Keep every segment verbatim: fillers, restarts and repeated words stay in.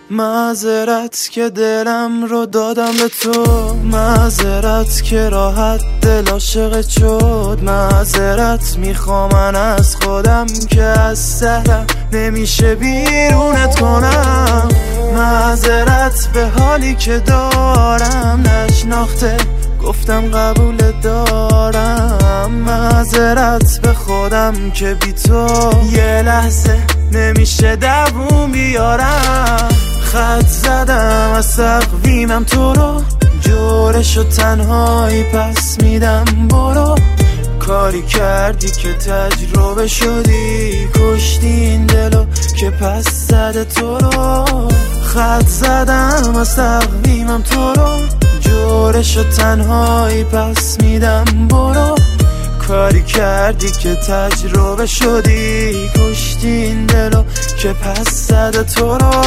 معذرت که دلم رو دادم به تو، معذرت که راحت دل عاشقت شد، معذرت میخوام من از خودم که از سهرم نمیشه بیرونت کنم، معذرت به حالی که دارم نشناخته گفتم قبول دارم، معذرت به خودم که بی تو یه لحظه نمیشه دووم بیارم، خط زدم از تقویمم تو رو، جورش و تنهایی پس میدم برو، کاری کردی که تجربه شدی، کشتی این دلو که پس زده تو رو، خط زدم از تقویمم تو رو، جورش و تنهایی پس میدم برو، کاری کردی که تجربه شدی، کشتی این دلو که پس زده تو رو.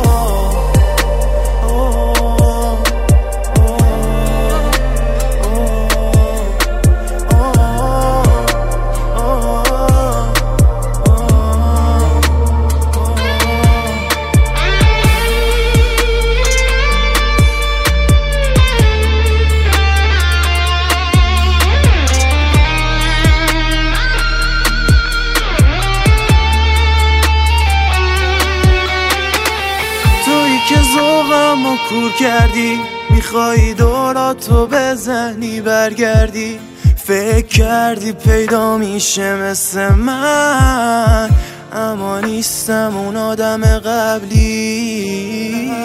که ذوقم رو کور کردی، میخوایی دوراتو بزنی برگردی، فکر کردی پیدا میشه مثل من، اما نیستم اون آدم قبلی،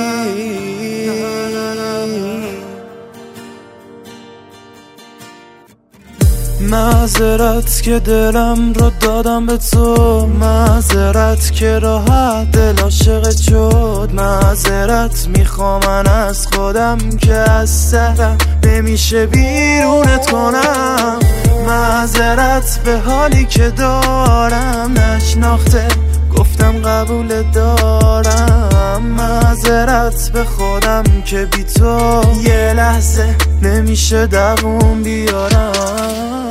معذرت که دلم رو دادم به تو، معذرت که راحت دل عاشقت شد، معذرت میخوام من از خودم که از سهرم نمیشه بیرونت کنم، معذرت به حالی که دارم نشناخته گفتم قبول دارم، معذرت به خودم که بی تو یه لحظه نمیشه دووم بیارم،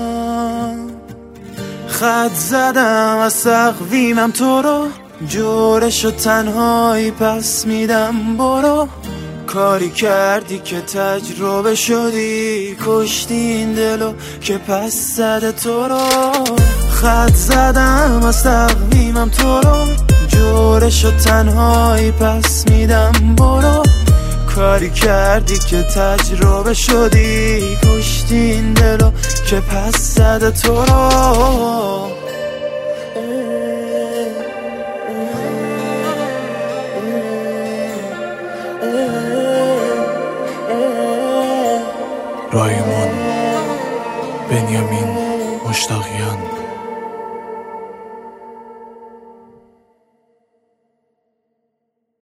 خط زدم از تقویمم تو رو، جورش و تنهایی پس میدم برو، کاری کردی که تجربه شدی، کشتی این دلو که پس زده تو رو، خط زدم از تقویمم تو رو، جورش و تنهایی پس میدم برو، کاری کردی که تجربه شدی، کشتی این دلو که پس زده تو رو. رایمان بنیامین مشتاقیان.